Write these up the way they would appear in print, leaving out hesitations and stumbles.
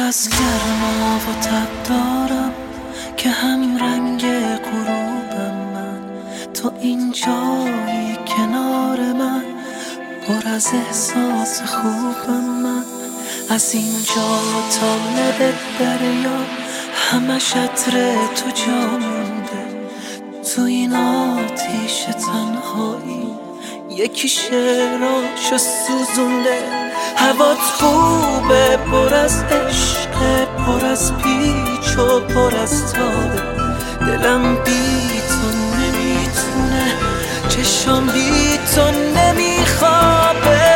نفس گرما و تب دارم که هم رنگ غروبم من. تو اینجایی کنار من، پر از احساس خوبم من. از اینجا تا لب دریا همش عطر تو جا مونده. تو این آتیش تنهایی یکی شعراشو سوزونده. هوات خوبه، پر از عشق، پر از پیچ و پر از تابه. دلم بی تو نمیتونه، چشم بی تو نمیخوابه.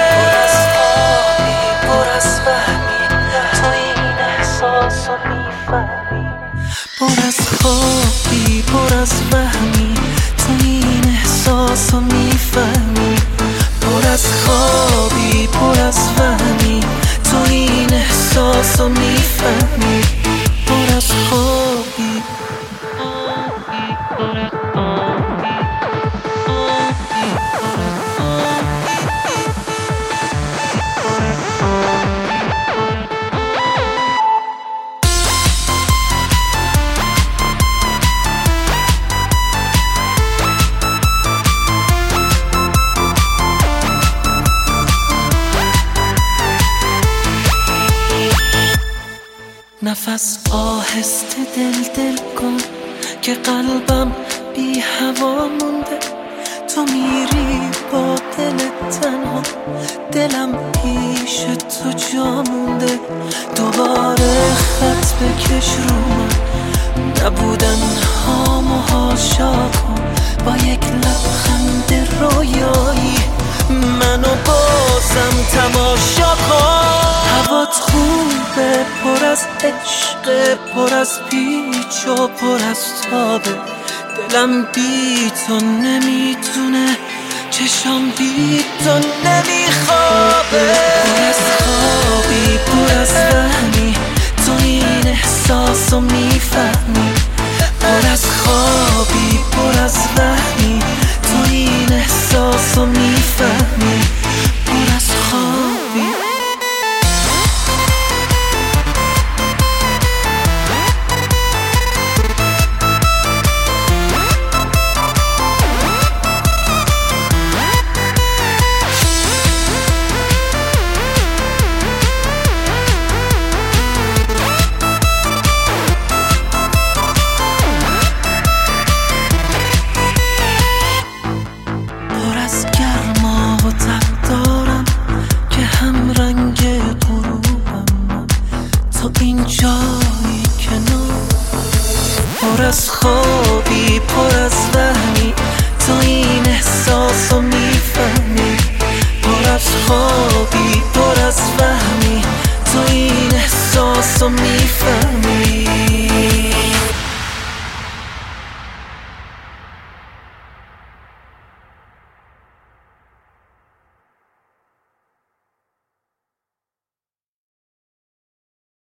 پر از فهمی تو این احساسو میفهمی. پر از خوابی، پر از فهمی تو این احساسو میفهمی. پر از خوابی، پر از فهمی تو این احساسو میفهمی. پر از خوابی. نفس آهسته دل کن که قلبم بی هوا مونده. تو میری با دل تنها، دلم پیش تو جا مونده. دوباره خط بکش رو من، نبودن هامو حاشا کن. با یک لبخند رویایی منو بازم تماشا کن. هوات خوبه، پر از عشق، پر از پیچ و پر از تابه. دلم بی تو نمیتونه، چشم بی تو نمیخوابه. پر از خوابی، پر از فهمی تو این احساسو میفهمی. پر از خوابی، پر از فهمی تو این احساسو میفهمی. پر از خوابی. تو اینجایی کنار، پر از خوابی، پر از وهمی تو این احساسو